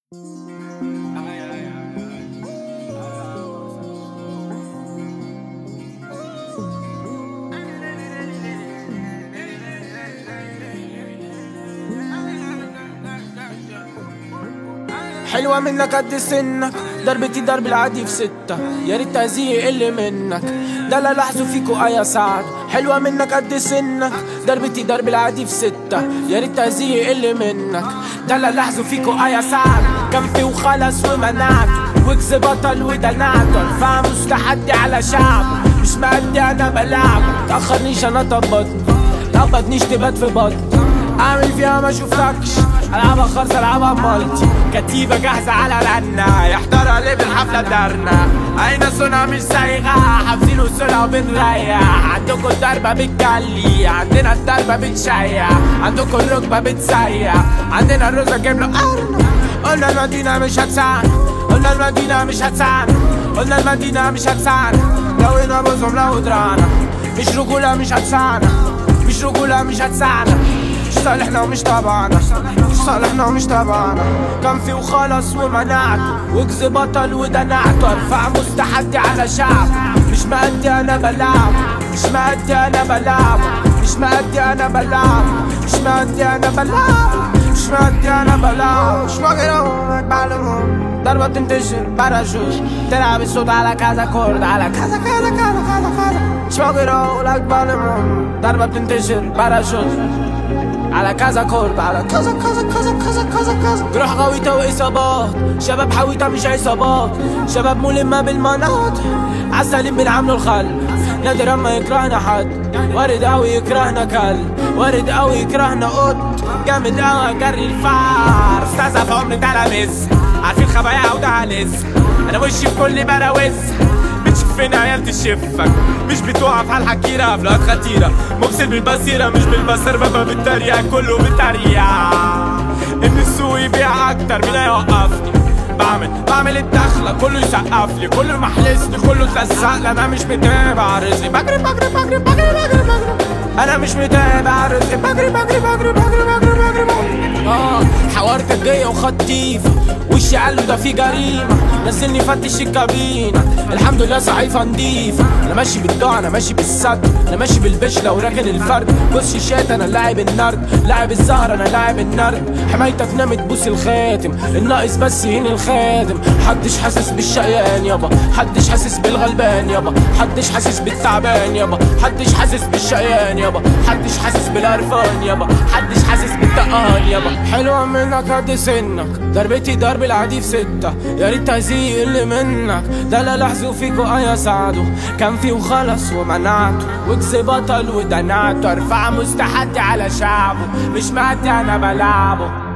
حلوة منك قد سنك، ضربتي ضرب العادي في 6، يا ريت تهزيه يقل منك، ده لا لاحظوا فيكو يا سعد. حلوة منك قد سنك، ضربتي ضرب العادي في 6، يا ريت تهزيه يقل منك، ده لا لاحظوا فيكو يا سعد. كان في وخلص ومنعته، وكز بطل ودنعته، ارفع مستحدي على شعب، مش مأدي انا بلعب، متأخرنيش انا طبطنيش تبات في بطن، اعمل فيها ما شوفكش، العبها خرص العبها مالتي، كتيبة جاهزة على رنة، يحضرها ليه بالحفلة دارنا، اين صنع مش سايغة، حافظين وصولها وبنريح، عندكوا الضربة بتجلي، عندنا الضربة بتشيع، عندكوا الركبة بتسيح، عندنا الرزة جايب له قرن. قلنا المدينة مش هتساعد، قلنا المدينة مش هتساعد، قلنا المدينة مش هتساعد، لو هنا بوزهم لو درانا، مش رجولة مش هتساعدنا، مش رجولة مش هتساعدنا، مش صالحنا ومش تبعنا، مش صالحنا ومش تبعنا. كان في وخلص ومنعته، وكز بطل ودنعته، ارفع مستحدي على شعب، مش مأدي انا بلعب، مش مأدي انا بلعب، مش مأدي انا بلعب، مش مأدي انا بلعب، مش مأدي انا بلعب، مش مجرد بعلمهم. ضربة بتنتشر باراشوت، تلعب الصوت على كذا كورد، على كذا كذا كذا كذا كذا، مش مجرد لك بعلمهم. ضربة بتنتشر باراشوت على كذا كورد، على كذا كذا كذا كذا كذا كذا، جروح غويطة وإصابات، شباب حويطة مش عصابات، شباب ملمة بالمناطق، عالسليم بنعملوا الخل، نادر اما يكرهنا حد، وارد اوي يكرهنا كلب، وارد اوي يكرهنا قط، جامد اوي جري الفار، استاذة في عمر تلاميذ، عارفين خبايا وده لسه، انا وشي في كل براوز، بتشوفنا عيال تشفك، مش بتوقع في حال حكيرة، افلات خطيرة، مبصر بالبصيرة مش بالبصر، بابا بالتريقة كله بالتريقة، ان السوق يبيع اكتر مين هيوقفني، بعمل الدخلة كله يسقف لي، كله محلسني، كله تلزقلي، انا مش متابع رزقي، بجري بجري بجري بجري بجري بجري، انا مش متابع رزقي، بجري بجري بجري بجري بجري بجري. حوار كجية وخطيفة، وشي قالوا ده في جريمة، نزلني فتش الكابينة، الحمد لله صحيفة نضيفة، انا ماشي بالدعاء انا ماشي بالصدر، انا ماشي بالبشلة وراكن الفرد، بص شات انا لاعب النرد، لاعب الزهر انا لاعب النرد، حمايتك نامت بوس الخاتم، الناقص بس هين الخادم، حدش حاسس بالشقيان يابا، حدش حاسس بالغلبان يابا، حدش حاسس بالتعبان يابا، حدش حاسس بالشقيان يابا، حدش حاسس بالقرفان يابا، حدش حاسس بالتقهان يابا. حلوة منك قد سنك، ضربتي ضرب العادي في 6، يا ريت تهزيه اللي منك، ده لا لاحظوا فيكو يا سعدوا. كان في وخلص ومنعته، وكز بطل ودنعته، ارفع مستحدي على شعبه، مش مأدي انا بلعبه.